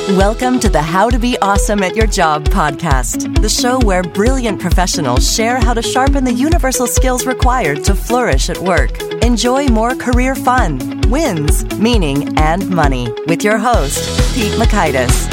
Welcome to the How to Be Awesome at Your Job podcast, the show where brilliant professionals share how to sharpen the universal skills required to flourish at work. Enjoy more career fun, wins, meaning, and money with your host, Pete Mockaitis.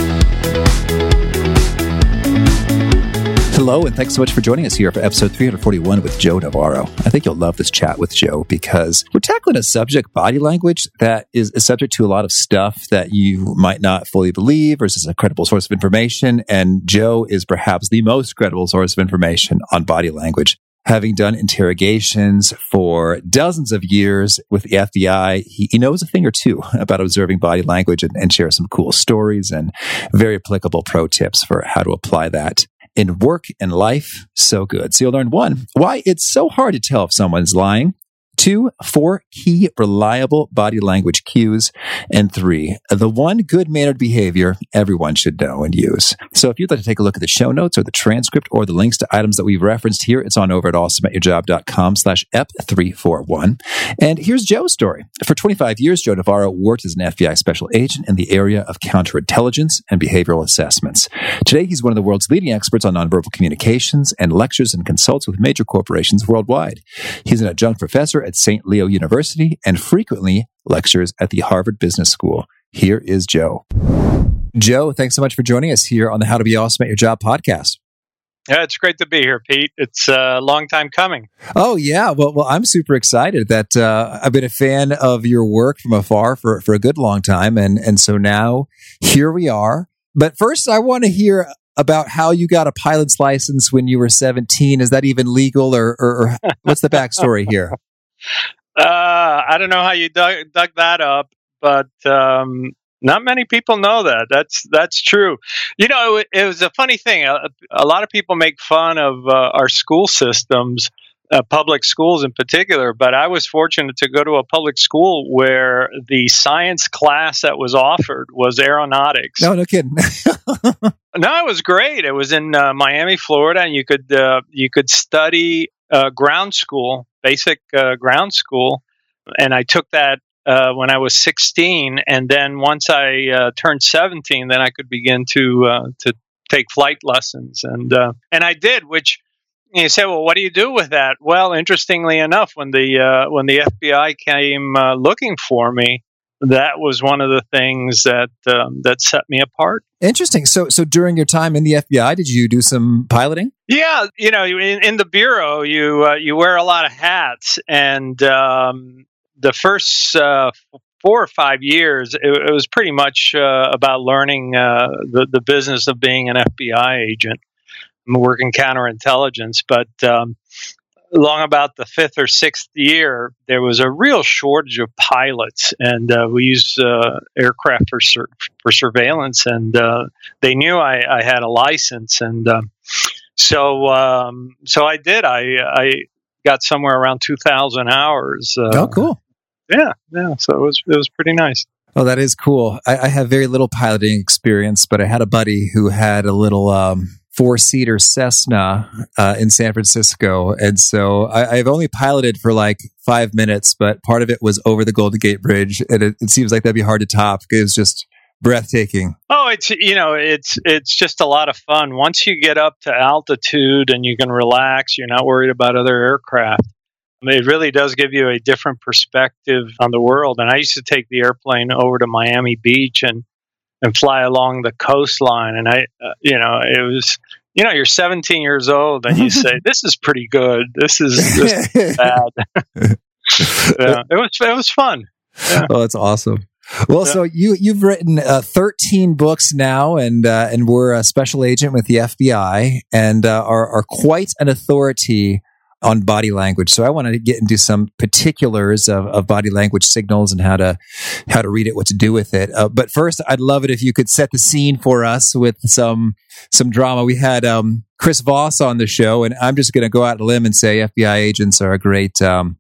Hello, and thanks so much for joining us here for episode 341 with Joe Navarro. I think you'll love this chat with Joe because we're tackling a subject, body language, that is subject to a lot of stuff that you might not fully believe versus a credible source of information. And Joe is perhaps the most credible source of information on body language. Having done interrogations for dozens of years with the FBI, he knows a thing or two about observing body language and shares some cool stories and very applicable pro tips for how to apply that in work and life. So good. So you'll learn 1, why it's so hard to tell if someone's lying. 2, 4 key reliable body language cues. And 3, the one good-mannered behavior everyone should know and use. So if you'd like to take a look at the show notes or the transcript or the links to items that we've referenced here, it's on over at awesomeatyourjob.com/ep341. And here's Joe's story. For 25 years, Joe Navarro worked as an FBI special agent in the area of counterintelligence and behavioral assessments. Today, he's one of the world's leading experts on nonverbal communications and lectures and consults with major corporations worldwide. He's an adjunct professor at St. Leo University and frequently lectures at the Harvard Business School. Here is Joe. Joe, thanks so much for joining us here on the How to Be Awesome at Your Job podcast. Yeah, it's great to be here, Pete. It's a long time coming. Oh, yeah. Well, I'm super excited that I've been a fan of your work from afar for a good long time. And so now here we are. But first, I want to hear about how you got a pilot's license when you were 17. Is that even legal or what's the backstory here? I don't know how you dug that up, but not many people know that. That's true. You know, it was a funny thing. A lot of people make fun of our school systems, public schools in particular, but I was fortunate to go to a public school where the science class that was offered was aeronautics. No kidding. No, it was great. It was in Miami, Florida, and you could study ground school, basic ground school, and I took that when I was 16, and then once I turned 17, then I could begin to take flight lessons, and I did. Which you say, well, what do you do with that? Well, interestingly enough, when the FBI came looking for me, that was one of the things that set me apart. Interesting. So during your time in the FBI, did you do some piloting? Yeah, you know, in the bureau, you wear a lot of hats, and the first 4 or 5 years, it was pretty much about learning the business of being an FBI agent, working counterintelligence. But along about the 5th or 6th year, there was a real shortage of pilots, and we used aircraft for surveillance, and they knew I had a license, and so I did. I got somewhere around 2,000 hours. Oh, cool. Yeah. So it was pretty nice. Oh, that is cool. I have very little piloting experience, but I had a buddy who had a little 4-seater Cessna in San Francisco. And so I've only piloted for like 5 minutes, but part of it was over the Golden Gate Bridge. And it seems like that'd be hard to top. It was just breathtaking. Oh, it's just a lot of fun. Once you get up to altitude and you can relax, you're not worried about other aircraft. I mean, it really does give you a different perspective on the world. And I used to take the airplane over to Miami Beach and fly along the coastline. And it was, you're 17 years old and you say, this is pretty good. This is bad. Yeah, it was fun. Yeah. Oh, that's awesome. Well, so you've written 13 books now, and we're a special agent with the FBI, and are quite an authority on body language. So I want to get into some particulars of body language signals and how to read it, what to do with it. But first, I'd love it if you could set the scene for us with some drama. We had Chris Voss on the show, and I'm just going to go out on a limb and say FBI agents are a great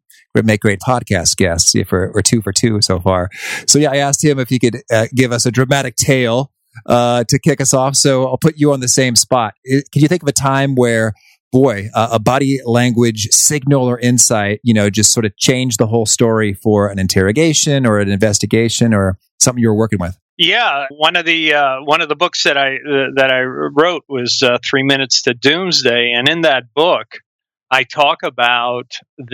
podcast guests. If we're 2 for 2 so far. So yeah, I asked him if he could give us a dramatic tale to kick us off. So I'll put you on the same spot. Can you think of a time where a body language signal or insight, just sort of changed the whole story for an interrogation or an investigation or something you were working with? Yeah, one of the books that I wrote was 3 Minutes to Doomsday, and in that book, I talk about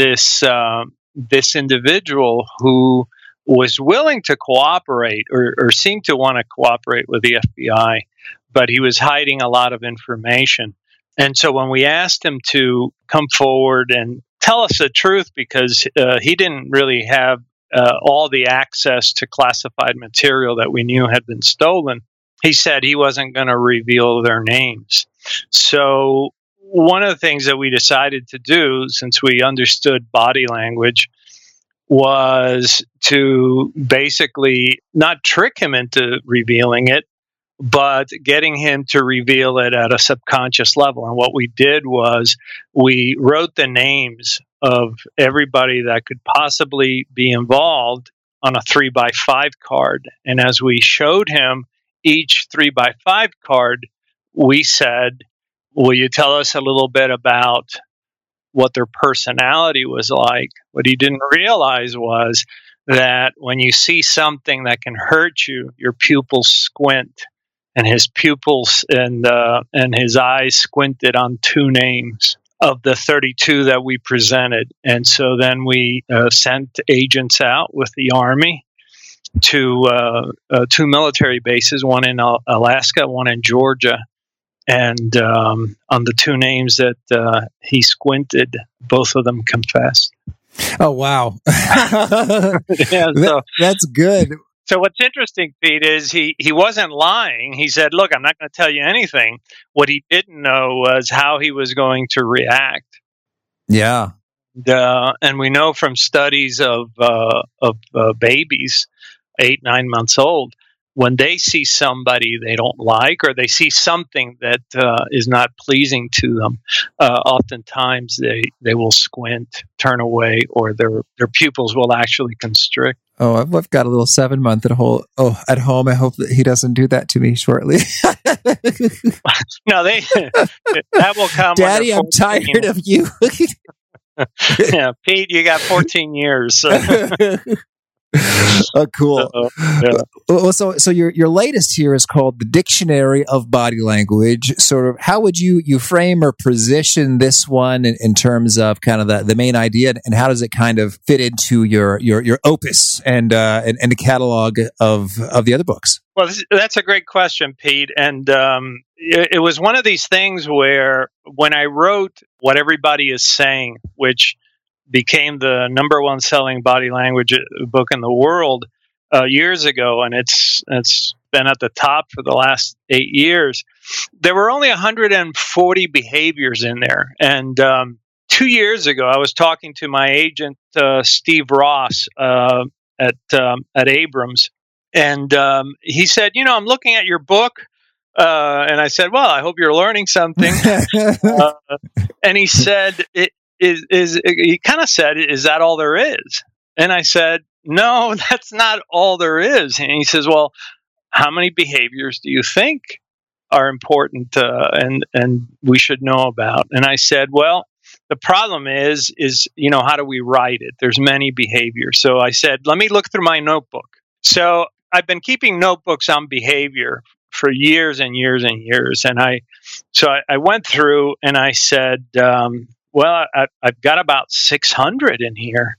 this individual who was willing to cooperate or seemed to want to cooperate with the FBI, but he was hiding a lot of information. And so when we asked him to come forward and tell us the truth, because he didn't really have all the access to classified material that we knew had been stolen, he said he wasn't going to reveal their names. So one of the things that we decided to do, since we understood body language, was to basically not trick him into revealing it, but getting him to reveal it at a subconscious level. And what we did was we wrote the names of everybody that could possibly be involved on a 3x5 card. And as we showed him each 3x5 card, we said, will you tell us a little bit about what their personality was like? What he didn't realize was that when you see something that can hurt you, your pupils squint. And his pupils and his eyes squinted on 2 names of the 32 that we presented. And so then we sent agents out with the Army to 2 military bases, one in Alaska, one in Georgia. And on the 2 names that he squinted, both of them confessed. Oh, wow. Yeah, that's good. So what's interesting, Pete, is he wasn't lying. He said, look, I'm not going to tell you anything. What he didn't know was how he was going to react. Yeah. And we know from studies of babies, 8-9 months old, when they see somebody they don't like, or they see something that is not pleasing to them, oftentimes they will squint, turn away, or their pupils will actually constrict. Oh, I've got a little 7-month at home. I hope that he doesn't do that to me shortly. No, that will come. Daddy, I'm tired of you. Yeah, Pete, you got 14 years. Oh, cool. Yeah. So your latest here is called The Dictionary of Body Language. Sort of, how would you frame or position this one in terms of kind of the main idea, and how does it kind of fit into your opus and the catalog of the other books? Well, that's a great question, Pete. And it was one of these things where when I wrote What Everybody Is Saying, which became the number 1 selling body language book in the world years ago, and it's been at the top for the last 8 years. There were only 140 behaviors in there, and 2 years ago, I was talking to my agent Steve Ross at Abrams, and he said, "I'm looking at your book." And I said, "Well, I hope you're learning something." And he said, he kind of said, "Is that all there is?" And I said, "No, that's not all there is." And he says, "Well, how many behaviors do you think are important and we should know about?" And I said, "Well, the problem is how do we write it? There's many behaviors." So I said, "Let me look through my notebook." So I've been keeping notebooks on behavior for years and years and years. And I went through and I said, well, I've got about 600 in here,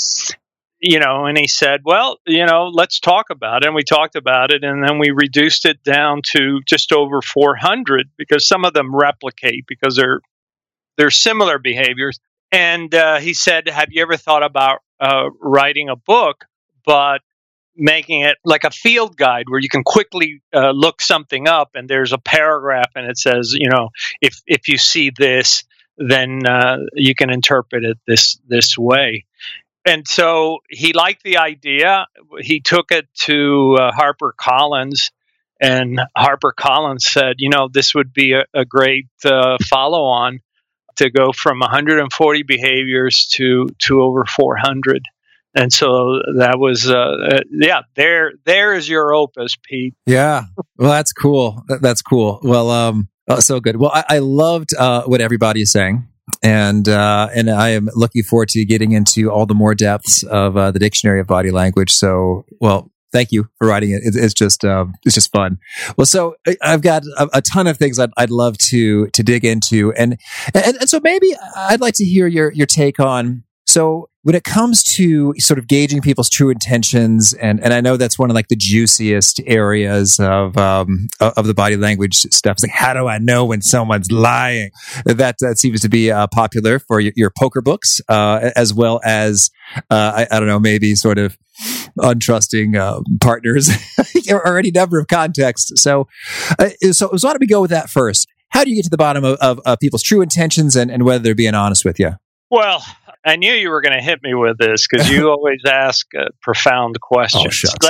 and he said, well, let's talk about it. And we talked about it, and then we reduced it down to just over 400 because some of them replicate because they're similar behaviors. And he said, have you ever thought about writing a book, but making it like a field guide where you can quickly look something up and there's a paragraph and it says, if you see this, then you can interpret it this way. And so he liked the idea. He took it to HarperCollins, and HarperCollins said, this would be a great follow-on to go from 140 behaviors to over 400. And so that was, there is your opus, Pete. Yeah. Well, that's cool. That's cool. Well, so good. Well, I loved what everybody is saying. And I am looking forward to getting into all the more depths of the Dictionary of Body Language. So, well, Thank you for writing it. It's just fun. Well, so I've got a ton of things I'd love to dig into, and so maybe I'd like to hear your take on. So when it comes to sort of gauging people's true intentions, and I know that's one of like the juiciest areas of the body language stuff. It's like, how do I know when someone's lying? That seems to be popular for your poker books, as well as I don't know, maybe sort of untrusting partners or any number of contexts. So why don't we go with that first? How do you get to the bottom of people's true intentions and whether they're being honest with you? Well, I knew you were going to hit me with this because you always ask profound questions. Oh, shucks.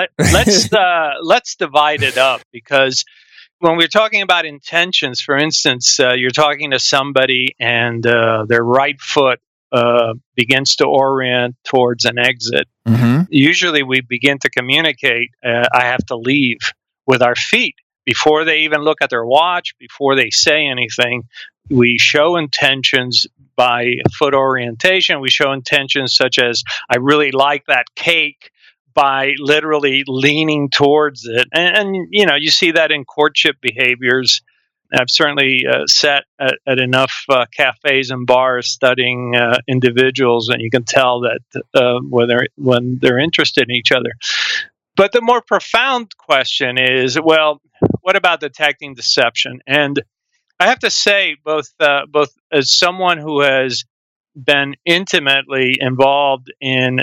Let's divide it up, because when we're talking about intentions, for instance, you're talking to somebody and their right foot begins to orient towards an exit. Mm-hmm. Usually we begin to communicate, I have to leave, with our feet. Before they even look at their watch, before they say anything, we show intentions by foot orientation. We show intentions such as, I really like that cake, by literally leaning towards it. And you see that in courtship behaviors. I've certainly sat at enough cafes and bars studying individuals, and you can tell that when they're interested in each other. But the more profound question is, well, what about detecting deception? And I have to say, both as someone who has been intimately involved in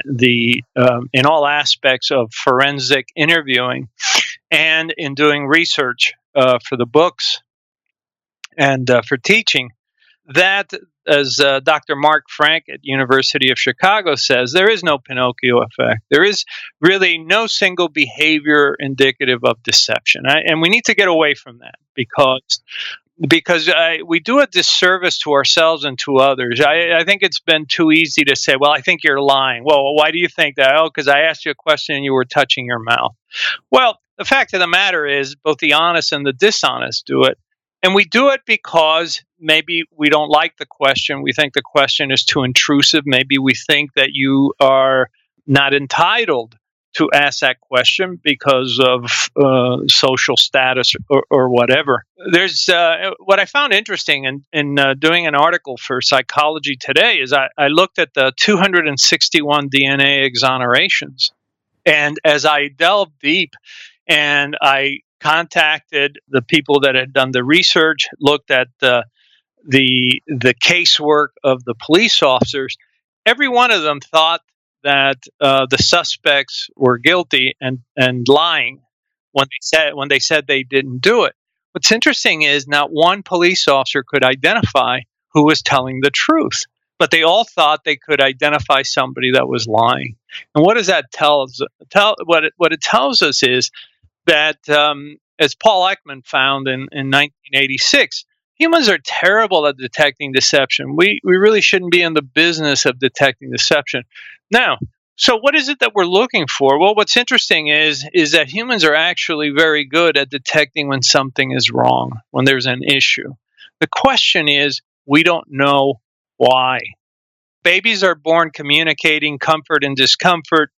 in all aspects of forensic interviewing and in doing research for the books and for teaching, that, as Dr. Mark Frank at University of Chicago says, there is no Pinocchio effect. There is really no single behavior indicative of deception. And we need to get away from that because we do a disservice to ourselves and to others. I think it's been too easy to say, well, I think you're lying. Well, why do you think that? Oh, because I asked you a question and you were touching your mouth. Well, the fact of the matter is both the honest and the dishonest do it. And we do it because maybe we don't like the question. We think the question is too intrusive. Maybe we think that you are not entitled to ask that question because of social status or whatever. There's what I found interesting in doing an article for Psychology Today is I looked at the 261 DNA exonerations. And as I delved deep and I contacted the people that had done the research, looked at the casework of the police officers, every one of them thought that the suspects were guilty and lying when they said they didn't do it. What's interesting is not one police officer could identify who was telling the truth, but they all thought they could identify somebody that was lying. And what does that tell us? What it tells us is that, as Paul Ekman found in 1986, humans are terrible at detecting deception. We really shouldn't be in the business of detecting deception. Now, so what is it that we're looking for? Well, what's interesting is that humans are actually very good at detecting when something is wrong, when there's an issue. The question is, we don't know why. Babies are born communicating comfort and discomfort.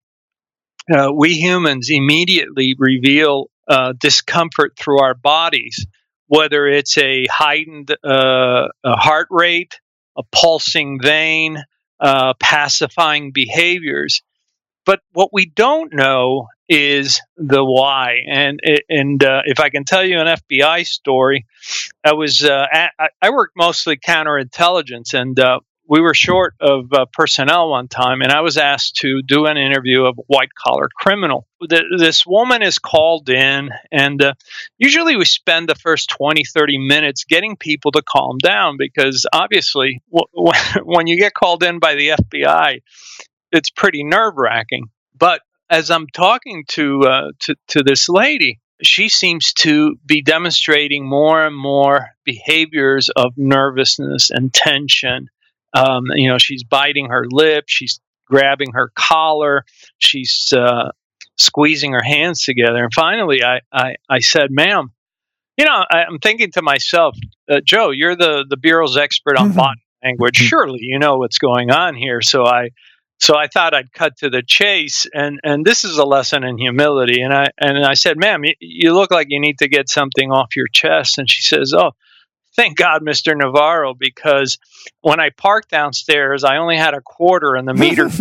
We humans immediately reveal discomfort through our bodies, whether it's a heightened heart rate, a pulsing vein, pacifying behaviors. But what we don't know is the why. And if I can tell you an FBI story, I worked mostly counterintelligence, and we were short of personnel one time, and I was asked to do an interview of a white-collar criminal. This woman is called in, and usually we spend the first 20, 30 minutes getting people to calm down, because obviously when you get called in by the FBI, it's pretty nerve-wracking. But as I'm talking to this lady, she seems to be demonstrating more and more behaviors of nervousness and tension. She's biting her lip, she's grabbing her collar, she's squeezing her hands together. And finally, I said, ma'am, I'm thinking to myself, Joe, you're the Bureau's expert on body language. Surely you know what's going on here. So I So I thought I'd cut to the chase, and this is a lesson in humility. And I said, "Ma'am, you look like you need to get something off your chest." And she says, "Oh, thank God, Mr. Navarro, because when I parked downstairs, I only had a quarter in the meter."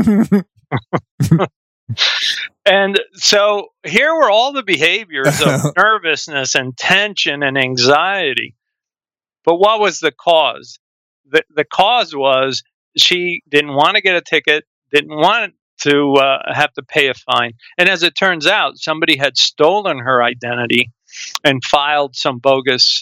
And so here were all the behaviors of nervousness and tension and anxiety. But what was the cause? The cause was she didn't want to get a ticket, didn't want to have to pay a fine. And as it turns out, somebody had stolen her identity and filed some bogus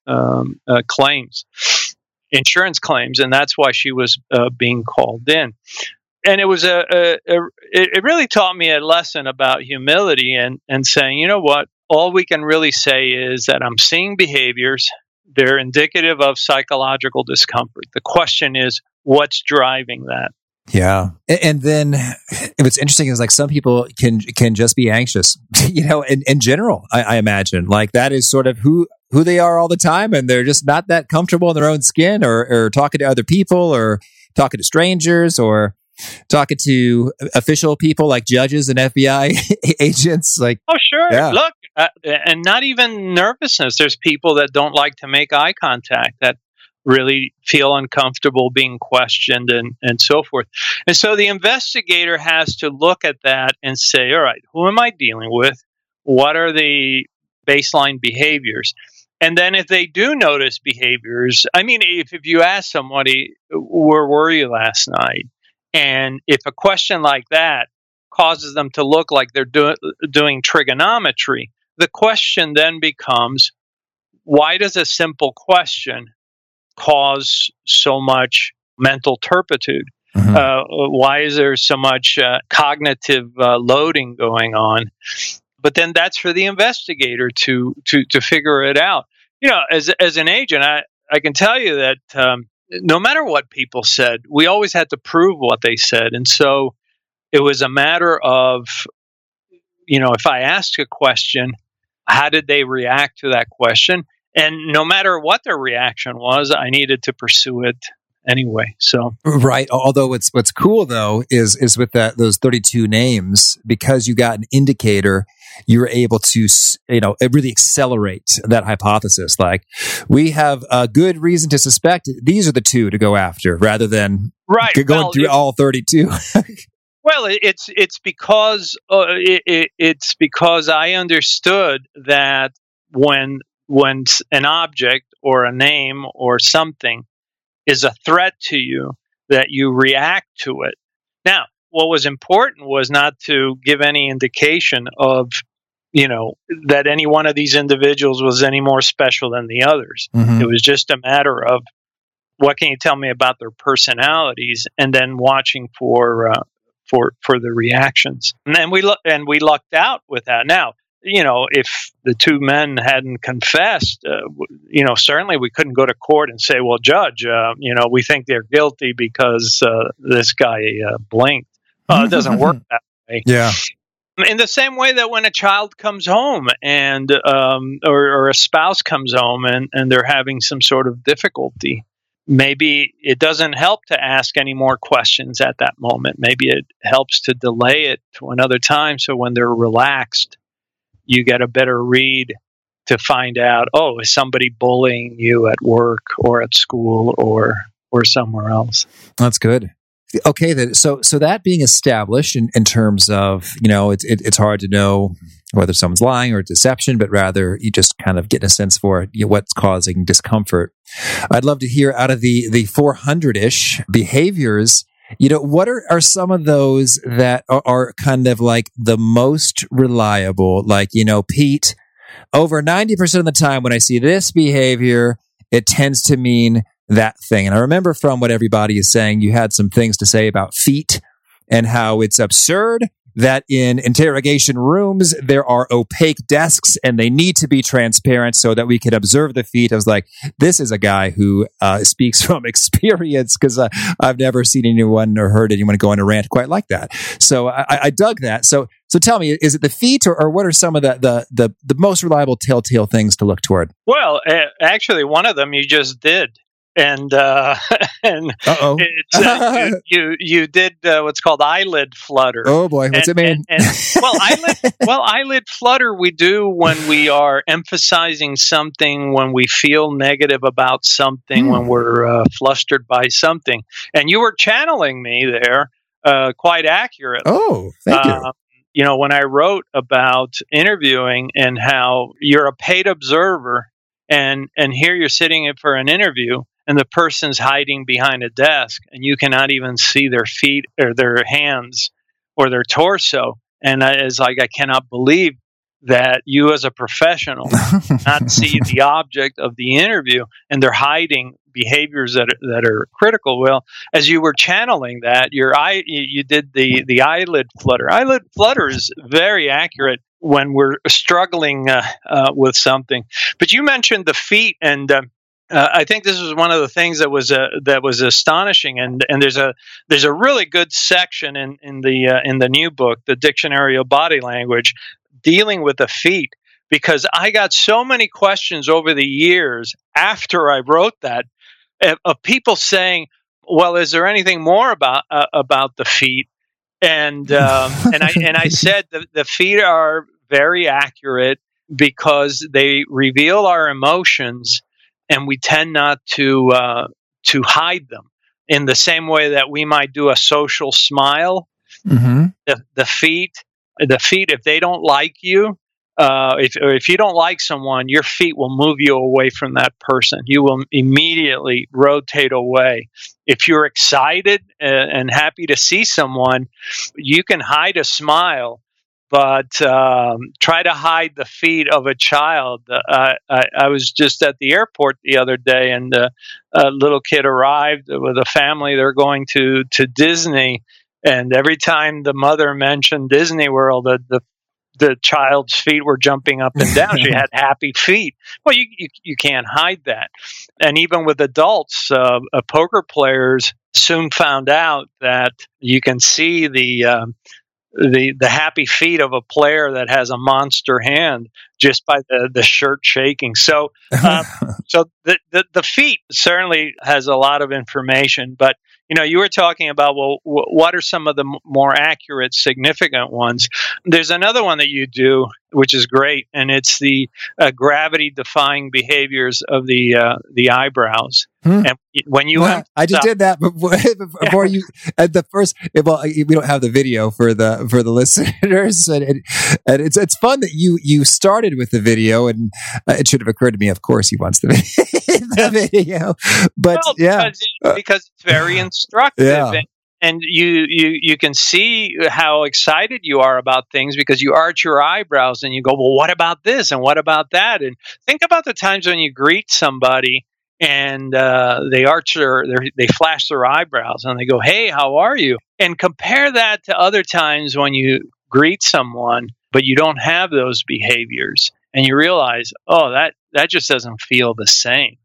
claims, insurance claims, and that's why she was being called in. And it was it really taught me a lesson about humility and saying, you know what, all we can really say is that I'm seeing behaviors. They're indicative of psychological discomfort. The question is, what's driving that? Yeah. And then what's interesting is like some people can just be anxious, in general, I imagine. Like that is sort of who they are all the time, and they're just not that comfortable in their own skin or talking to other people or talking to strangers or talking to official people like judges and FBI agents. Like, oh, sure. Yeah. Look, and not even nervousness. There's people that don't like to make eye contact, that really feel uncomfortable being questioned and so forth. And so the investigator has to look at that and say, all right, who am I dealing with? What are the baseline behaviors? And then if they do notice behaviors, I mean, if you ask somebody, where were you last night? And if a question like that causes them to look like they're doing trigonometry, the question then becomes, why does a simple question cause so much mental turpitude? Mm-hmm. Why is there so much cognitive loading going on? But then that's for the investigator to figure it out. As an agent, I can tell you that no matter what people said, we always had to prove what they said. And so it was a matter of, if I asked a question, how did they react to that question? And no matter what their reaction was, I needed to pursue it anyway. So right. Although what's cool though is with those 32 names, because you got an indicator, you were able to really accelerate that hypothesis. Like, we have a good reason to suspect these are the two to go after, rather than going through all 32. Well, it's because it's because I understood that when an object or a name or something is a threat to you, that you react to it. Now, what was important was not to give any indication of, that any one of these individuals was any more special than the others. Mm-hmm. It was just a matter of, what can you tell me about their personalities, and then watching for the reactions. And then we lucked out with that. Now, if the two men hadn't confessed, certainly we couldn't go to court and say, well, judge, we think they're guilty because this guy blinked. It doesn't work that way. Yeah. In the same way that when a child comes home and or a spouse comes home and they're having some sort of difficulty, maybe it doesn't help to ask any more questions at that moment. Maybe it helps to delay it to another time, so when they're relaxed, you get a better read to find out, is somebody bullying you at work or at school or somewhere else? That's good. Okay, then. So that being established in terms of, it's hard to know whether someone's lying or deception, but rather you just kind of get a sense for what's causing discomfort. I'd love to hear, out of the 400-ish behaviors, what are some of those that are kind of like the most reliable? Like, Pete, over 90% of the time when I see this behavior, it tends to mean that thing. And I remember from what everybody is saying, you had some things to say about feet and how it's absurd that in interrogation rooms, there are opaque desks and they need to be transparent so that we can observe the feet. I was like, this is a guy who speaks from experience, because I've never seen anyone or heard anyone go on a rant quite like that. So I dug that. So tell me, is it the feet, or what are some of the most reliable telltale things to look toward? Well, actually, one of them you just did. and and Uh-oh. you did what's called eyelid flutter. Oh boy, what's it mean? Eyelid flutter we do when we are emphasizing something, when we feel negative about something, when we're flustered by something. And you were channeling me there quite accurately. Oh, thank you. You know, when I wrote about interviewing and how you're a paid observer, and here you're sitting in for an interview, and the person's hiding behind a desk, and you cannot even see their feet or their hands or their torso. And it's like, I cannot believe that you as a professional not see the object of the interview, and they're hiding behaviors that are critical. Well, as you were channeling that, you did the eyelid flutter. Eyelid flutter is very accurate when we're struggling with something. But you mentioned the feet, and I think this was one of the things that was astonishing. And there's a really good section in the new book, The Dictionary of Body Language, dealing with the feet, because I got so many questions over the years after I wrote that of people saying, "Well, is there anything more about the feet?" And I said the feet are very accurate because they reveal our emotions, and we tend not to hide them in the same way that we might do a social smile. Mm-hmm. The feet, if they don't like you, if you don't like someone, your feet will move you away from that person. You will immediately rotate away. If you're excited and happy to see someone, you can hide a smile, but try to hide the feet of a child. I was just at the airport the other day, and a little kid arrived with a family. They're going to Disney, and every time the mother mentioned Disney World, the child's feet were jumping up and down. She had happy feet. Well, you can't hide that. And even with adults, poker players soon found out that you can see the happy feet of a player that has a monster hand just by the shirt shaking. So the feet certainly has a lot of information. But you were talking about, well, what are some of the more accurate, significant ones? There's another one that you do, which is great, and it's the gravity-defying behaviors of the eyebrows. And when you, I just did that before you. At the first, well, we don't have the video for the listeners, and it's fun that you started with the video, and it should have occurred to me. Of course, he wants the video, but because it's very instructive. Yeah. And you can see how excited you are about things because you arch your eyebrows and you go, well, what about this and what about that? And think about the times when you greet somebody and they flash their eyebrows and they go, hey, how are you? And compare that to other times when you greet someone, but you don't have those behaviors, and you realize, oh, that just doesn't feel the same.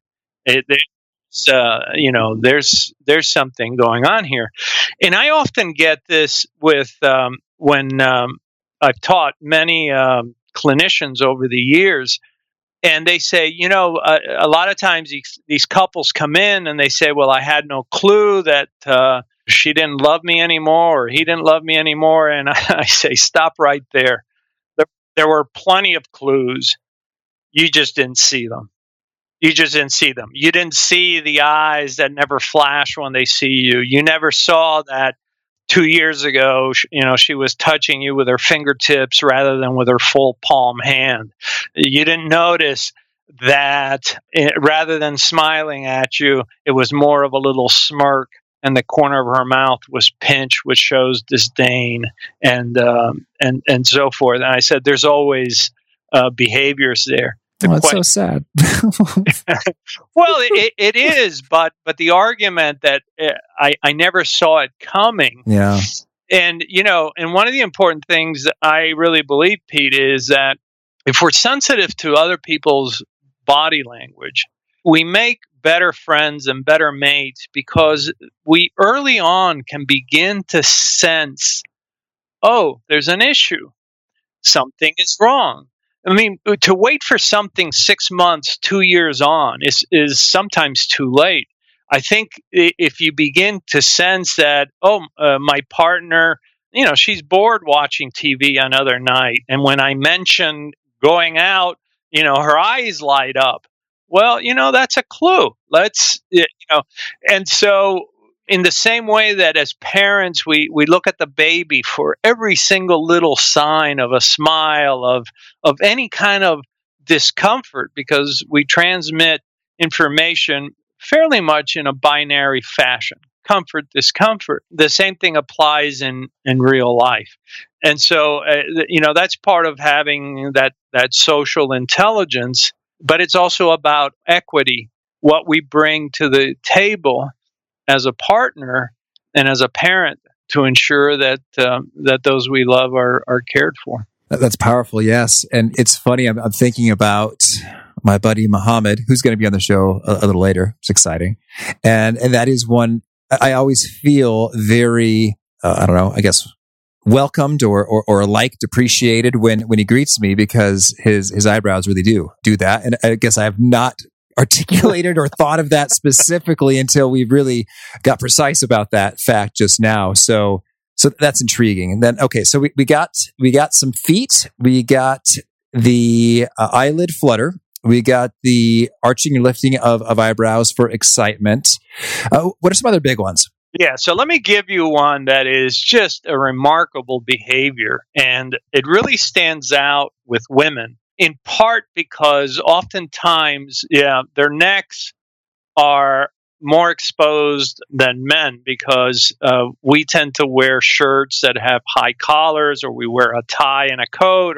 There's something going on here. And I often get this with when I've taught many clinicians over the years, and they say, a lot of times these couples come in and they say, well, I had no clue that she didn't love me anymore or he didn't love me anymore. And I say, stop right there. There were plenty of clues. You just didn't see them. You just didn't see them. You didn't see the eyes that never flash when they see you. You never saw that 2 years ago, she was touching you with her fingertips rather than with her full palm hand. You didn't notice that rather than smiling at you, it was more of a little smirk, and the corner of her mouth was pinched, which shows disdain, and so forth. And I said, there's always behaviors there. Oh, that's so sad. Well, it is, but the argument that I never saw it coming. Yeah. And, and one of the important things that I really believe, Pete, is that if we're sensitive to other people's body language, we make better friends and better mates because we early on can begin to sense, oh, there's an issue. Something is wrong. I mean, to wait for something 6 months, 2 years on is sometimes too late. I think if you begin to sense that, my partner, she's bored watching TV another night, and when I mention going out, her eyes light up. Well, that's a clue. And so in the same way that as parents, we look at the baby for every single little sign of a smile, of any kind of discomfort, because we transmit information fairly much in a binary fashion. Comfort, discomfort. The same thing applies in real life. And so, that's part of having that social intelligence, but it's also about equity, what we bring to the table as a partner and as a parent to ensure that those we love are cared for. That's powerful, yes. And it's funny, I'm thinking about my buddy Muhammad, who's going to be on the show a little later. It's exciting. And that is one I always feel very, welcomed or liked, appreciated when he greets me, because his eyebrows really do that. And I guess I have not articulated or thought of that specifically until we really got precise about that fact just now. So that's intriguing. And then, okay, so we got some feet. We got the eyelid flutter. We got the arching and lifting of eyebrows for excitement. What are some other big ones? Yeah, so let me give you one that is just a remarkable behavior, and it really stands out with women, in part because oftentimes, their necks are more exposed than men, because we tend to wear shirts that have high collars, or we wear a tie and a coat,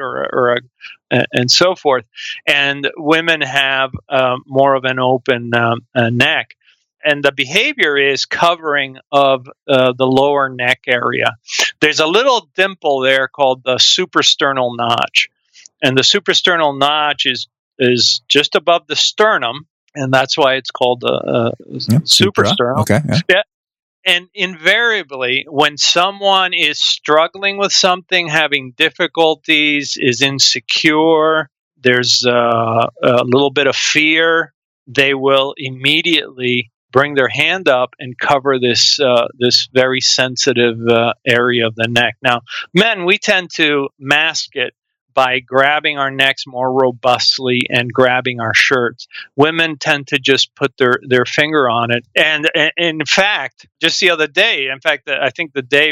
and so forth. And women have more of an open neck. And the behavior is covering of the lower neck area. There's a little dimple there called the suprasternal notch. And the suprasternal notch is just above the sternum, and that's why it's called suprasternal. Okay. Yeah. And invariably, when someone is struggling with something, having difficulties, is insecure, there's a little bit of fear, they will immediately bring their hand up and cover this very sensitive area of the neck. Now, men, we tend to mask it by grabbing our necks more robustly and grabbing our shirts. Women tend to just put their finger on it. And in fact, just the other day, I think the day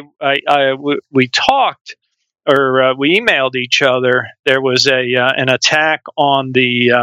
we talked, or we emailed each other, there was an attack on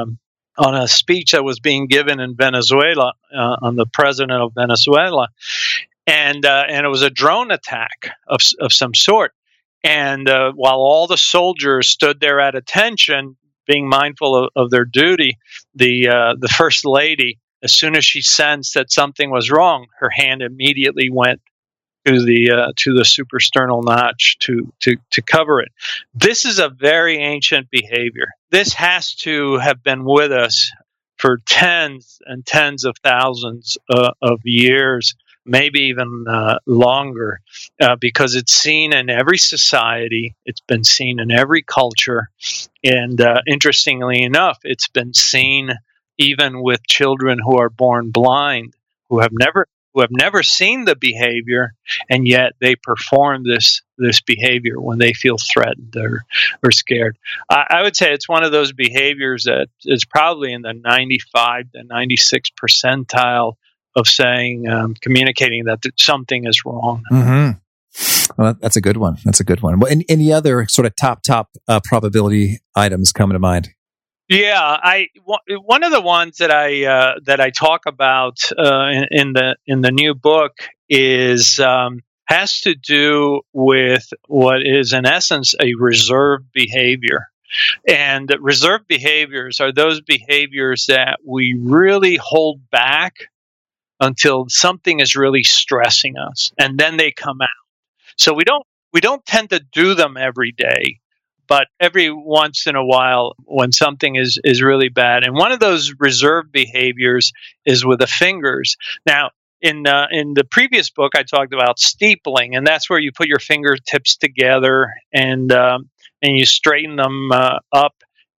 a speech that was being given in Venezuela, on the president of Venezuela, and it was a drone attack of some sort. And while all the soldiers stood there at attention, being mindful of their duty, the first lady, as soon as she sensed that something was wrong, her hand immediately went to the suprasternal notch to cover it. This is a very ancient behavior. This has to have been with us for tens and tens of thousands of years, maybe even longer, because it's seen in every society. It's been seen in every culture. And interestingly enough, it's been seen even with children who are born blind, who have never seen the behavior, and yet they perform this behavior when they feel threatened or scared. I would say it's one of those behaviors that is probably in the 95 to 96 percentile of saying, communicating that something is wrong. Mm-hmm. Well, that's a good one. Well, any other sort of top probability items coming to mind? Yeah, one of the ones that I talk about in the new book is has to do with what is in essence a reserved behavior. And reserved behaviors are those behaviors that we really hold back until something is really stressing us, and then they come out. So we don't tend to do them every day, but every once in a while when something is really bad. And one of those reserved behaviors is with the fingers. Now, in the previous book, I talked about steepling, and that's where you put your fingertips together and you straighten them up,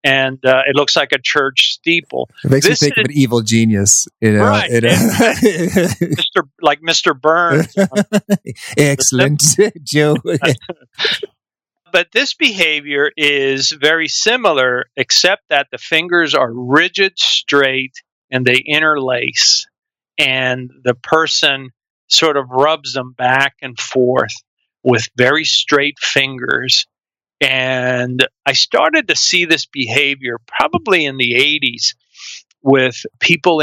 and it looks like a church steeple. It makes me think of an evil genius, right? Mr. Burns. Excellent, Joe. But this behavior is very similar, except that the fingers are rigid, straight, and they interlace. And the person sort of rubs them back and forth with very straight fingers. And I started to see this behavior probably in the 80s with people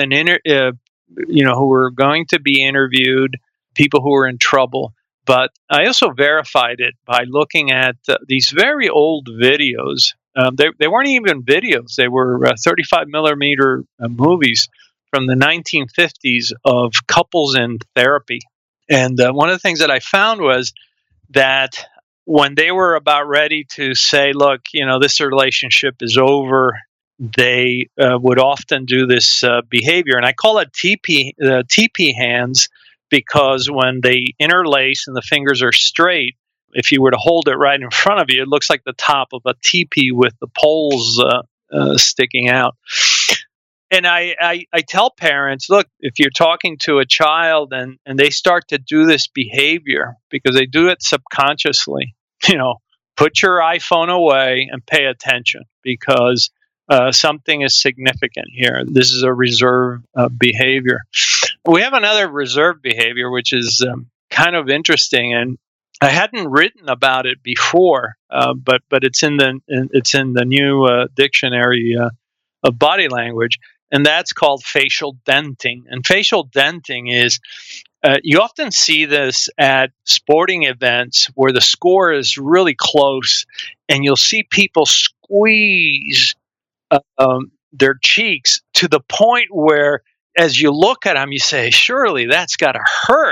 who were going to be interviewed, people who were in trouble. But I also verified it by looking at these very old videos. They weren't even videos. They were 35 millimeter movies from the 1950s of couples in therapy. And one of the things that I found was that when they were about ready to say, look, this relationship is over, they would often do this behavior. And I call it TP hands, because when they interlace and the fingers are straight, if you were to hold it right in front of you, it looks like the top of a teepee with the poles sticking out. And I tell parents, look, if you're talking to a child and they start to do this behavior, because they do it subconsciously, put your iPhone away and pay attention, because something is significant here. This is a reserve behavior. We have another reserve behavior, which is kind of interesting, and I hadn't written about it before, but it's in the new dictionary of body language, and that's called facial denting. And facial denting is you often see this at sporting events where the score is really close, and you'll see people squeeze their cheeks to the point where, as you look at them, you say, surely that's got to hurt.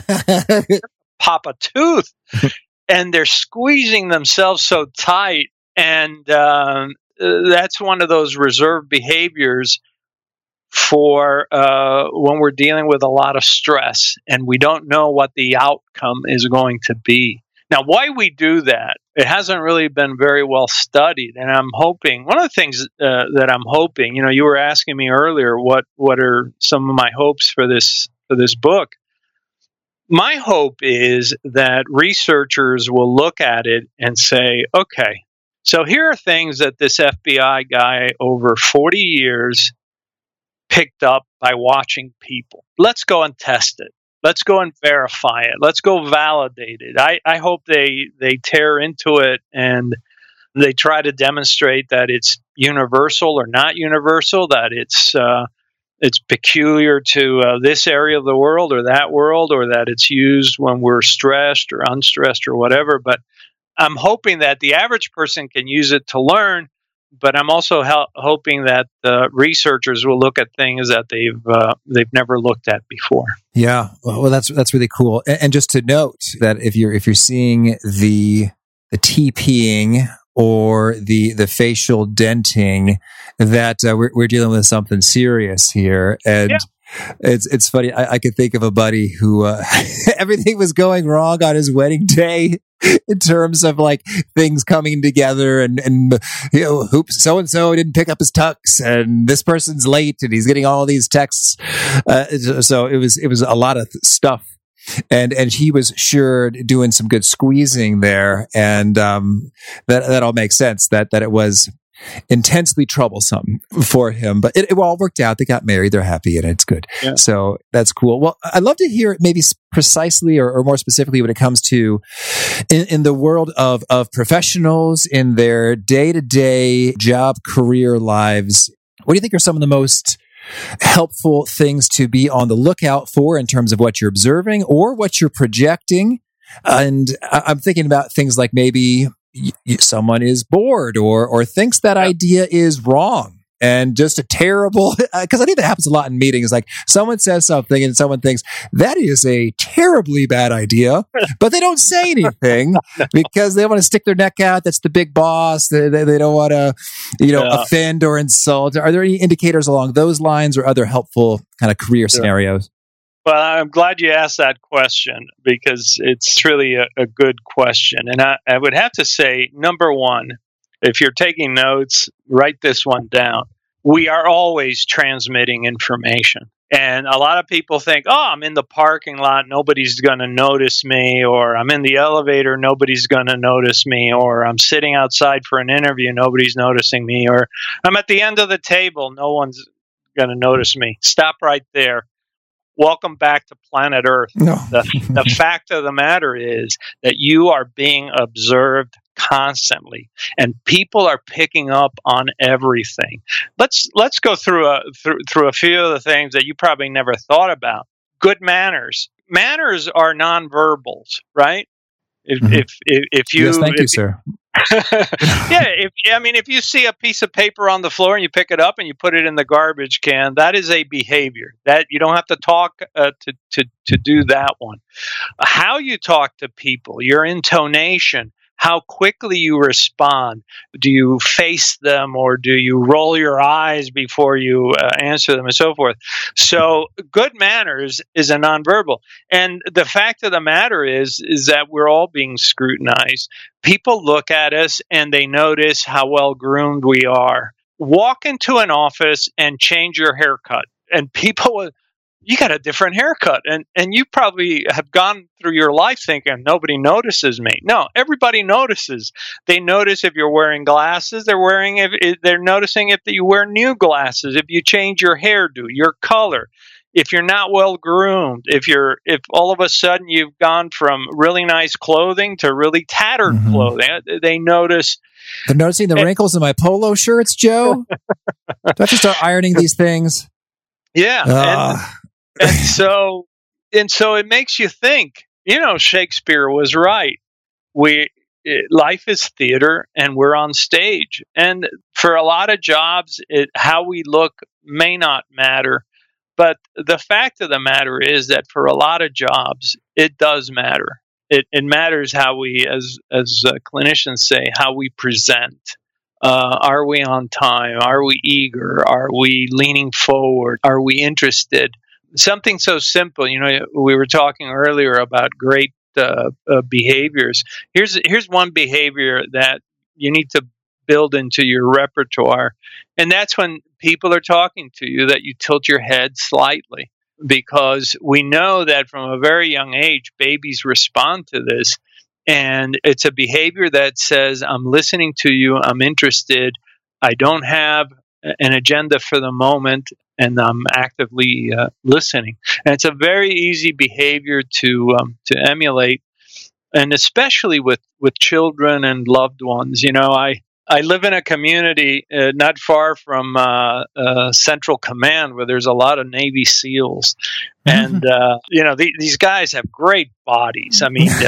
Pop a tooth. And they're squeezing themselves so tight. And that's one of those reserved behaviors for when we're dealing with a lot of stress and we don't know what the outcome is going to be. Now, why we do that, it hasn't really been very well studied. And I'm hoping, one of the things that I'm hoping, you were asking me earlier, what are some of my hopes for this book? My hope is that researchers will look at it and say, okay, so here are things that this FBI guy over 40 years picked up by watching people. Let's go and test it. Let's go and verify it. Let's go validate it. I hope they tear into it and they try to demonstrate that it's universal or not universal, that it's peculiar to this area of the world or that world, or that it's used when we're stressed or unstressed or whatever. But I'm hoping that the average person can use it to learn, but I'm also hoping that researchers will look at things that they've never looked at before. Yeah, well, that's really cool. And just to note that if you're seeing the TPing or the facial denting, that we're dealing with something serious here. And it's funny. I could think of a buddy who everything was going wrong on his wedding day in terms of like things coming together, and oops, so and so didn't pick up his tux, and this person's late, and he's getting all these texts. So it was a lot of stuff. And he was sure doing some good squeezing there, and that all makes sense. That it was intensely troublesome for him, but it all worked out. They got married, they're happy, and it's good. Yeah. So that's cool. Well, I'd love to hear maybe precisely or more specifically when it comes to in the world of professionals in their day-to-day job career lives. What do you think are some of the most helpful things to be on the lookout for in terms of what you're observing or what you're projecting? And I'm thinking about things like maybe someone is bored or thinks that idea is wrong and just a terrible, because I think that happens a lot in meetings. Like someone says something and someone thinks that is a terribly bad idea, but they don't say anything because they want to stick their neck out. That's the big boss. They don't want to, offend or insult. Are there any indicators along those lines or other helpful kind of career scenarios? Well, I'm glad you asked that question because it's really a good question. And I would have to say, number one, if you're taking notes, write this one down. We are always transmitting information. And a lot of people think, oh, I'm in the parking lot, nobody's going to notice me, or I'm in the elevator, nobody's going to notice me, or I'm sitting outside for an interview, nobody's noticing me, or I'm at the end of the table, no one's going to notice me. Stop right there. Welcome back to planet Earth. No. The fact of the matter is that you are being observed constantly, and people are picking up on everything. Let's go through a few of the things that you probably never thought about. Good manners. Manners are nonverbals, right? If you yes, thank you, sir. if you see a piece of paper on the floor and you pick it up and you put it in the garbage can, that is a behavior that you don't have to talk to do that one. How you talk to people, your intonation, how quickly you respond. Do you face them or do you roll your eyes before you answer them and so forth? So good manners is a nonverbal. And the fact of the matter is that we're all being scrutinized. People look at us and they notice how well groomed we are. Walk into an office and change your haircut, and people will, you got a different haircut. And you probably have gone through your life thinking, nobody notices me. No, everybody notices. They notice if you're wearing glasses. They're noticing if you wear new glasses, if you change your hairdo, your color, if you're not well groomed, if all of a sudden you've gone from really nice clothing to really tattered clothing. They notice. They're noticing the wrinkles in my polo shirts, Joe. Do I have to start ironing these things? Yeah. And so it makes you think, Shakespeare was right. Life is theater and we're on stage. And for a lot of jobs, how we look may not matter. But the fact of the matter is that for a lot of jobs, it does matter. It matters how we, as clinicians say, how we present. Are we on time? Are we eager? Are we leaning forward? Are we interested? Something so simple. We were talking earlier about great behaviors. Here's one behavior that you need to build into your repertoire, and that's when people are talking to you that you tilt your head slightly, because we know that from a very young age, babies respond to this. And it's a behavior that says, I'm listening to you, I'm interested, I don't have an agenda for the moment, and I'm actively listening. And it's a very easy behavior to emulate, and especially with children and loved ones. I live in a community not far from Central Command, where there's a lot of Navy SEALs. And, these guys have great bodies. I mean,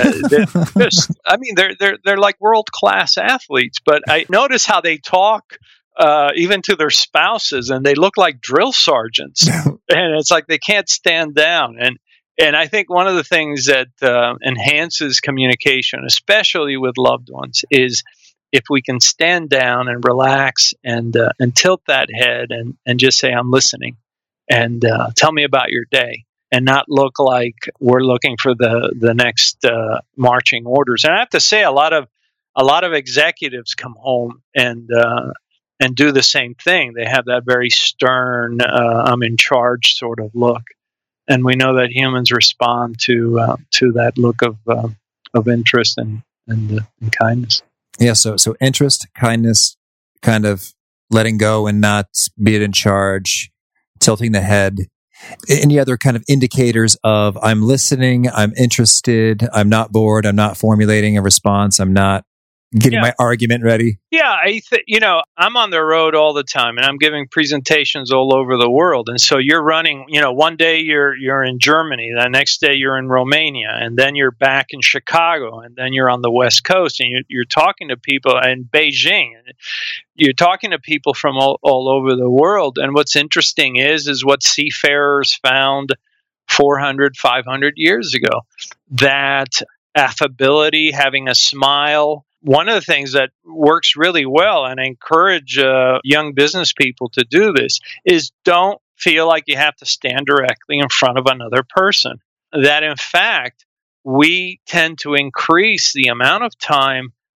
they're like world-class athletes, but I notice how they talk even to their spouses, and they look like drill sergeants. And it's like they can't stand down. And I think one of the things that enhances communication, especially with loved ones, is if we can stand down and relax and tilt that head and just say, I'm listening, and tell me about your day, and not look like we're looking for the next marching orders. And I have to say, a lot of executives come home and do the same thing. They have that very stern, I'm in charge sort of look. And we know that humans respond to that look of interest and kindness. Yeah, so interest, kindness, kind of letting go and not being in charge, tilting the head. Any other kind of indicators of I'm listening, I'm interested, I'm not bored, I'm not formulating a response, I'm not getting my argument ready? Yeah, I'm on the road all the time, and I'm giving presentations all over the world. And so you're running, one day you're in Germany, the next day you're in Romania, and then you're back in Chicago, and then you're on the West Coast, and you're talking to people in Beijing, and you're talking to people from all over the world. And what's interesting is what seafarers found 400, 500 years ago, that affability, having a smile. One of the things that works really well, and I encourage young business people to do this, is don't feel like you have to stand directly in front of another person. That in fact, we tend to increase the amount of time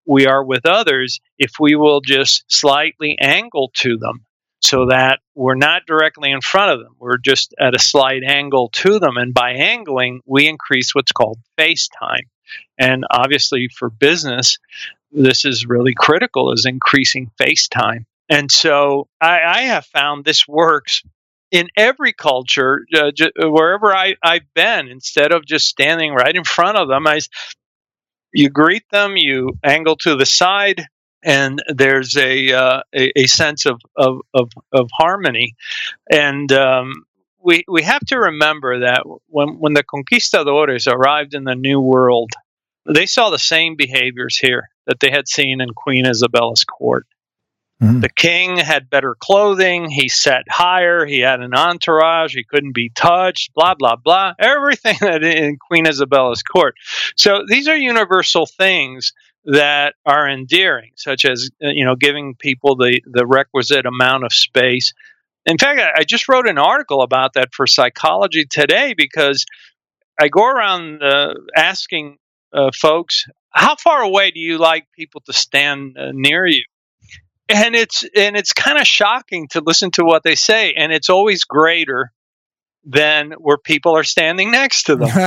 we are with others if we will just slightly angle to them so that we're not directly in front of them. We're just at a slight angle to them. And by angling, we increase what's called face time. And obviously for business, this is really critical, is increasing face time. And so I have found this works in every culture, wherever I've been. Instead of just standing right in front of them, you greet them, you angle to the side, and there's a sense of harmony. And we have to remember that when the conquistadores arrived in the New World, they saw the same behaviors here that they had seen in Queen Isabella's court. Mm-hmm. The king had better clothing, he sat higher, he had an entourage, he couldn't be touched, blah, blah, blah. Everything that in Queen Isabella's court. So these are universal things that are endearing, such as giving people the requisite amount of space. In fact, I just wrote an article about that for Psychology Today, because I go around asking folks, how far away do you like people to stand near you? And it's kind of shocking to listen to what they say, and it's always greater than where people are standing next to them.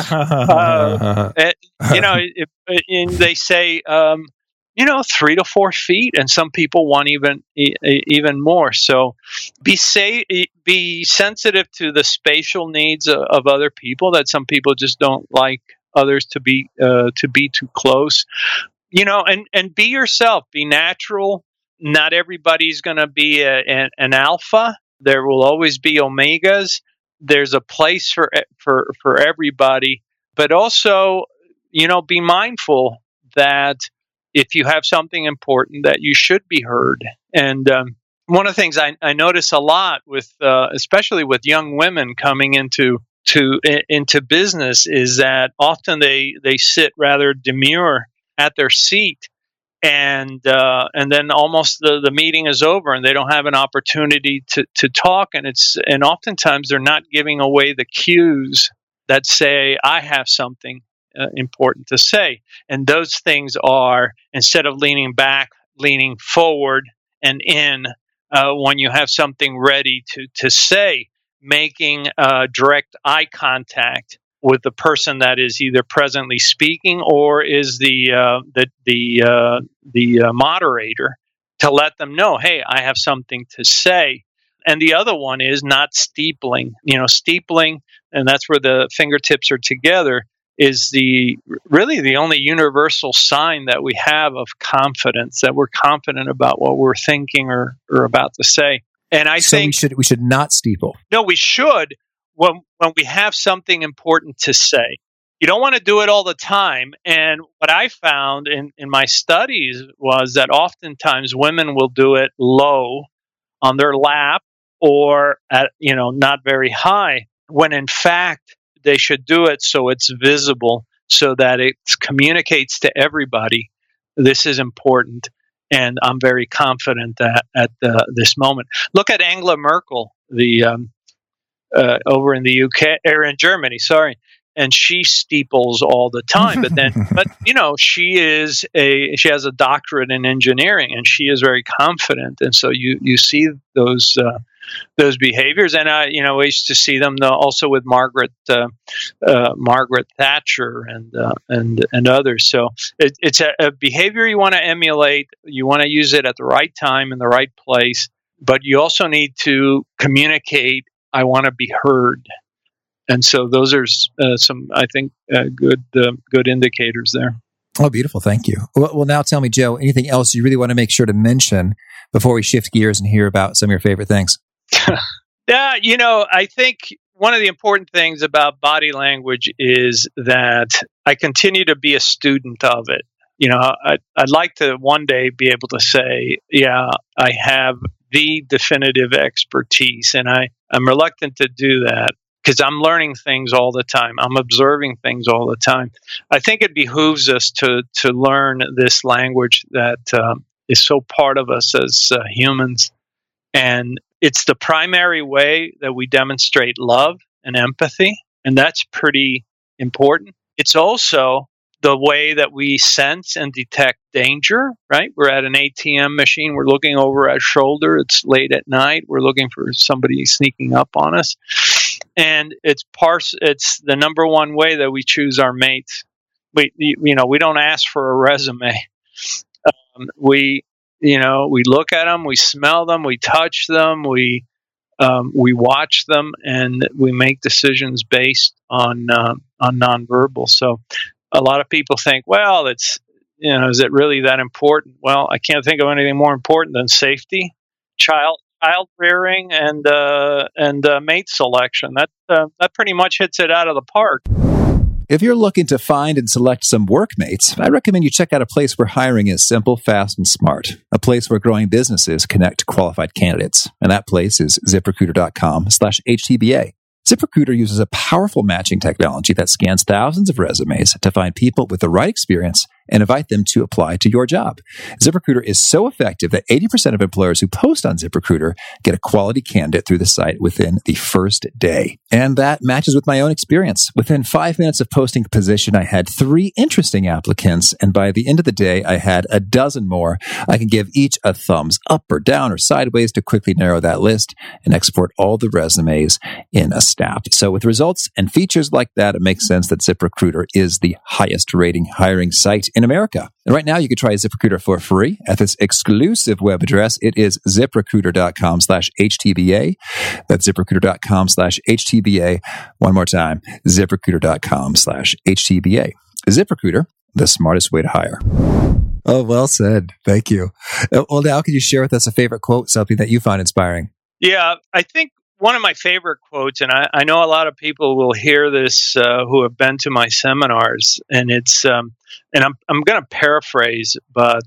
They say 3 to 4 feet, and some people want even more. So be sensitive to the spatial needs of other people. That some people just don't like others to be too close. And be yourself. Be natural. Not everybody's going to be an alpha. There will always be omegas. There's a place for everybody, but also, be mindful that if you have something important, that you should be heard. And one of the things I notice a lot with, especially with young women coming into business, is that often they sit rather demure at their seat. And then almost the meeting is over, and they don't have an opportunity to talk. And oftentimes they're not giving away the cues that say, I have something important to say. And those things are, instead of leaning back, leaning forward and in when you have something ready to say, making direct eye contact with the person that is either presently speaking or is the moderator, to let them know, hey, I have something to say. And the other one is not steepling. Steepling, and that's where the fingertips are together, is really the only universal sign that we have of confidence, that we're confident about what we're thinking or about to say. And I think we should not steeple. No, we should. When we have something important to say. You don't want to do it all the time. And what I found in my studies was that oftentimes women will do it low on their lap or at, not very high, when in fact they should do it so it's visible, so that it communicates to everybody, this is important. And I'm very confident that at this moment. Look at Angela Merkel, over in the UK or in Germany, and she steeples all the time. But she has a doctorate in engineering, and she is very confident. And so you see those behaviors, and I used to see them also with Margaret Thatcher and others. So it's a behavior you want to emulate. You want to use it at the right time in the right place, but you also need to communicate. I want to be heard. And so those are some, I think, good indicators there. Oh, beautiful. Thank you. Well, now tell me, Joe, anything else you really want to make sure to mention before we shift gears and hear about some of your favorite things? Yeah, I think one of the important things about body language is that I continue to be a student of it. I'd like to one day be able to say, yeah, I have the definitive expertise, and I'm reluctant to do that because I'm learning things all the time. I'm observing things all the time. I think it behooves us to learn this language that is so part of us as humans. And it's the primary way that we demonstrate love and empathy, and that's pretty important. It's also the way that we sense and detect danger, right? We're at an ATM machine. We're looking over our shoulder. It's late at night. We're looking for somebody sneaking up on us. And it's the number one way that we choose our mates. We don't ask for a resume. We look at them, we smell them, we touch them, we watch them, and we make decisions based on nonverbal. So a lot of people think, well, is it really that important? Well, I can't think of anything more important than safety, child rearing, and mate selection. That pretty much hits it out of the park. If you're looking to find and select some workmates, I recommend you check out a place where hiring is simple, fast, and smart. A place where growing businesses connect qualified candidates. And that place is ZipRecruiter.com/HTBA. ZipRecruiter uses a powerful matching technology that scans thousands of resumes to find people with the right experience and invite them to apply to your job. ZipRecruiter is so effective that 80% of employers who post on ZipRecruiter get a quality candidate through the site within the first day. And that matches with my own experience. Within 5 minutes of posting a position, I had 3 interesting applicants, and by the end of the day, I had a dozen more. I can give each a thumbs up or down or sideways to quickly narrow that list and export all the resumes in a snap. So with results and features like that, it makes sense that ZipRecruiter is the highest rating hiring site in America. And right now, you can try ZipRecruiter for free at this exclusive web address. It is ZipRecruiter.com/HTBA. That's ZipRecruiter.com/HTBA. One more time, ZipRecruiter.com/HTBA. ZipRecruiter, the smartest way to hire. Oh, well said. Thank you. Well, now, could you share with us a favorite quote, something that you find inspiring? Yeah, I think one of my favorite quotes, and I know a lot of people will hear this who have been to my seminars, and it's and I'm going to paraphrase, but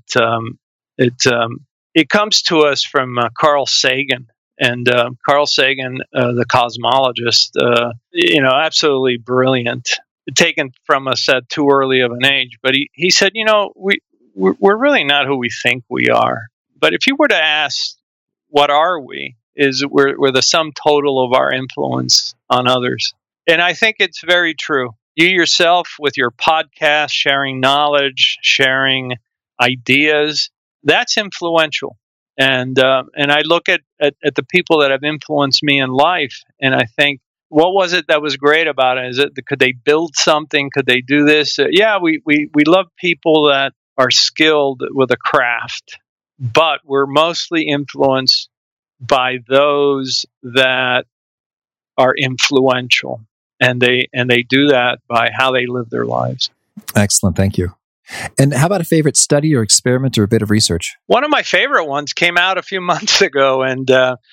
it comes to us from Carl Sagan, and Carl Sagan, the cosmologist, absolutely brilliant, taken from us at too early of an age. But he said, we're really not who we think we are. But if you were to ask, what are we? We're the sum total of our influence on others. And I think it's very true. You yourself, with your podcast, sharing knowledge, sharing ideas, that's influential. And I look at the people that have influenced me in life, and I think, what was it that was great about it? Could they build something? Could they do this? We love people that are skilled with a craft, but we're mostly influenced by those that are influential, and they do that by how they live their lives. Excellent, thank you. And how about a favorite study or experiment or a bit of research? One of my favorite ones came out a few months ago, and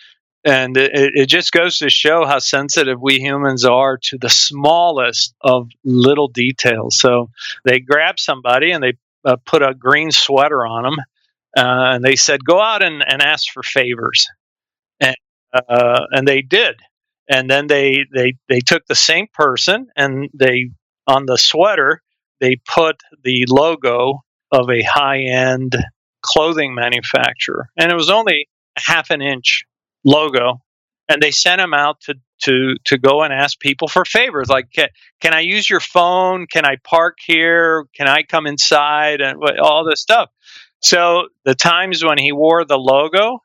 it just goes to show how sensitive we humans are to the smallest of little details. So they grabbed somebody and they put a green sweater on them, and they said, "Go out and ask for favors." And they did. And then they took the same person, and on the sweater, they put the logo of a high-end clothing manufacturer. And it was only a half an inch logo. And they sent them out to go and ask people for favors. Like, can I use your phone? Can I park here? Can I come inside? And all this stuff. So the times when he wore the logo,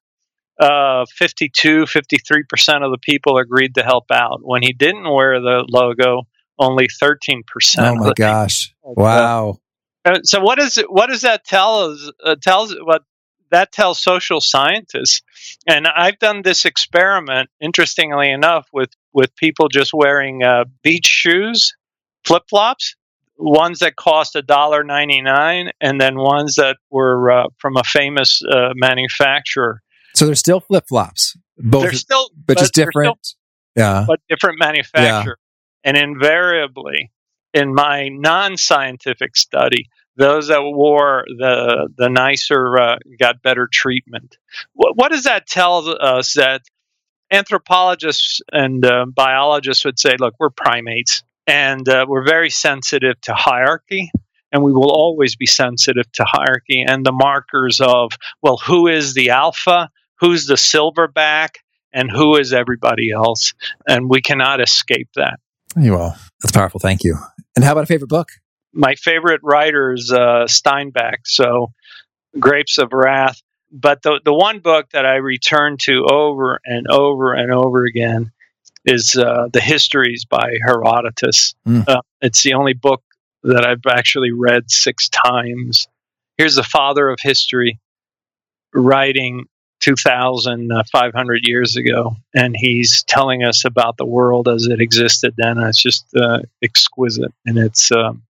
53% of the people agreed to help out. When he didn't wear the logo, only 13%. Oh my gosh! Wow. So what does that tell us? That tells social scientists. And I've done this experiment, interestingly enough, with people just wearing beach shoes, flip-flops, ones that cost $1.99, and then ones that were from a famous manufacturer. So they're still flip-flops, but just different. But different manufacturer. Yeah. And invariably, in my non-scientific study, those that wore the nicer got better treatment. What does that tell us? That anthropologists and biologists would say, look, we're primates, and we're very sensitive to hierarchy. And we will always be sensitive to hierarchy and the markers of, well, who is the alpha? Who's the silverback, and who is everybody else? And we cannot escape that. Well, that's powerful. Thank you. And how about a favorite book? my favorite writer is Steinbeck, so Grapes of Wrath. But the one book that I return to over and over and over again is The Histories by Herodotus. It's the only book that I've actually read 6 times. Here's the father of history writing 2,500 years ago, and he's telling us about the world as it existed then. And it's just exquisite in its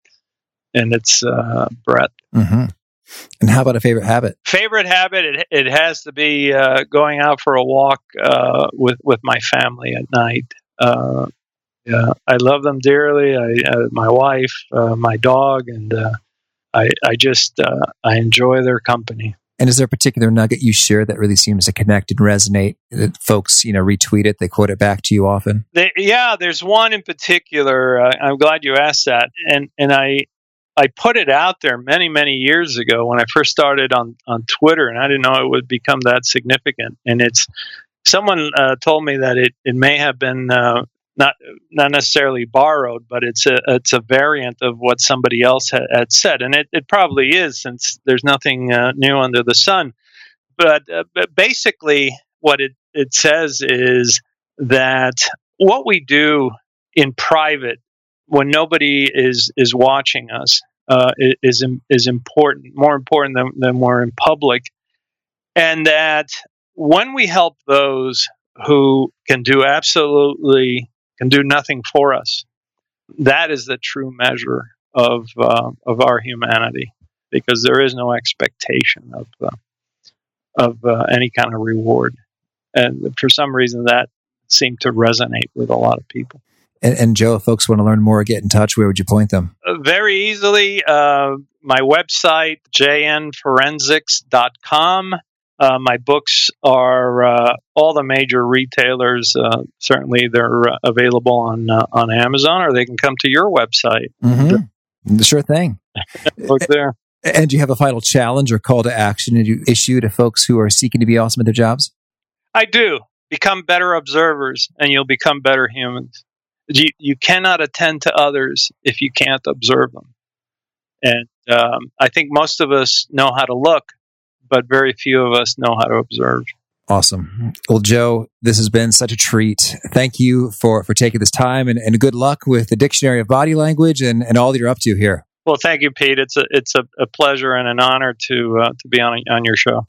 breadth. Mm-hmm. And how about a favorite habit? Favorite habit, it has to be going out for a walk with my family at night. Yeah, I love them dearly. My wife, my dog, and I enjoy their company. And is there a particular nugget you share that really seems to connect and resonate? That folks, retweet it, they quote it back to you often. There's one in particular. I'm glad you asked that, and I put it out there many, many years ago when I first started on Twitter, and I didn't know it would become that significant. And it's someone told me that it may have been not necessarily borrowed, but it's a variant of what somebody else had said, and it probably is, since there's nothing new under the sun. But basically, what it says is that what we do in private, when nobody is watching us, is important, more important than we're in public, and that when we help those who can do nothing for us, that is the true measure of our humanity, because there is no expectation of any kind of reward, and for some reason that seemed to resonate with a lot of people. And Joe, if folks want to learn more or get in touch, where would you point them? Very easily, my website, jnforensics.com. My books are all the major retailers. Certainly, they're available on Amazon, or they can come to your website. Mm-hmm. Sure thing. Look there. And do you have a final challenge or call to action that you issue to folks who are seeking to be awesome at their jobs? I do. Become better observers, and you'll become better humans. You cannot attend to others if you can't observe them. And I think most of us know how to look, but very few of us know how to observe. Awesome. Well, Joe, this has been such a treat. Thank you for taking this time, and good luck with the Dictionary of Body Language and all that you're up to here. Well, thank you, Pete. It's a pleasure and an honor to be on your show.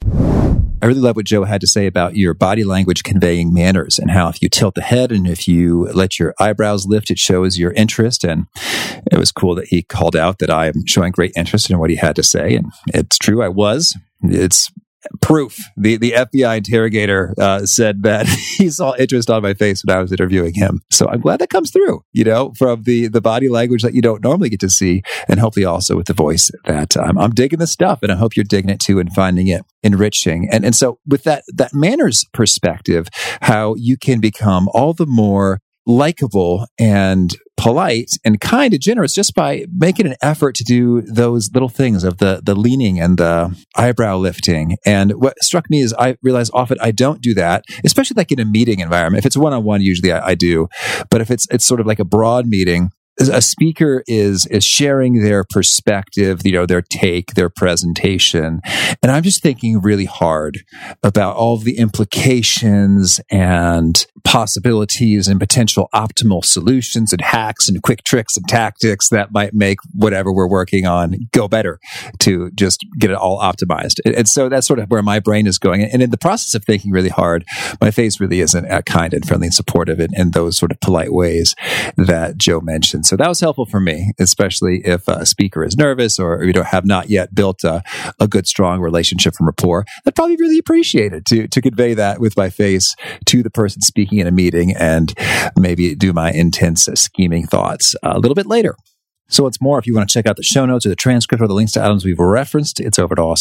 I really love what Joe had to say about your body language conveying manners, and how if you tilt the head and if you let your eyebrows lift, it shows your interest. And it was cool that he called out that I am showing great interest in what he had to say. And it's true, I was. It's proof. The FBI interrogator said that he saw interest on my face when I was interviewing him. So I'm glad that comes through, from the body language that you don't normally get to see, and hopefully also with the voice that I'm digging this stuff, and I hope you're digging it too and finding it enriching. And so with that manners perspective, how you can become all the more likable and polite and kind and generous just by making an effort to do those little things of the leaning and the eyebrow lifting. And what struck me is I realize often I don't do that, especially like in a meeting environment. If it's one-on-one, usually I do. But if it's sort of like a broad meeting, a speaker is sharing their perspective, their take, their presentation. And I'm just thinking really hard about all of the implications and possibilities and potential optimal solutions and hacks and quick tricks and tactics that might make whatever we're working on go better, to just get it all optimized. And so that's sort of where my brain is going. And in the process of thinking really hard, my face really isn't kind and friendly and supportive in those sort of polite ways that Joe mentioned. So that was helpful for me, especially if a speaker is nervous or have not yet built a good, strong relationship and rapport. I'd probably really appreciate it to convey that with my face to the person speaking in a meeting, and maybe do my intense scheming thoughts a little bit later. So what's more, if you want to check out the show notes or the transcript or the links to items we've referenced, it's over to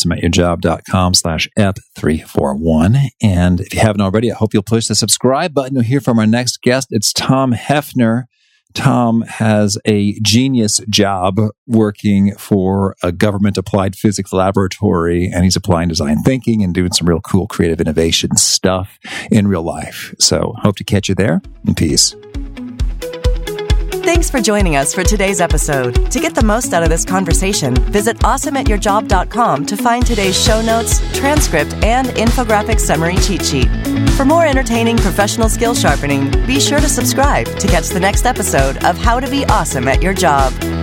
awesomeatyourjob.com/ep341. And if you haven't already, I hope you'll push the subscribe button. You'll hear from our next guest. It's Tom Hefner. Tom has a genius job working for a government applied physics laboratory, and he's applying design thinking and doing some real cool creative innovation stuff in real life. So hope to catch you there, and peace. Thanks for joining us for today's episode. To get the most out of this conversation, visit awesomeatyourjob.com to find today's show notes, transcript, and infographic summary cheat sheet. For more entertaining professional skill sharpening, be sure to subscribe to catch the next episode of How to Be Awesome at Your Job.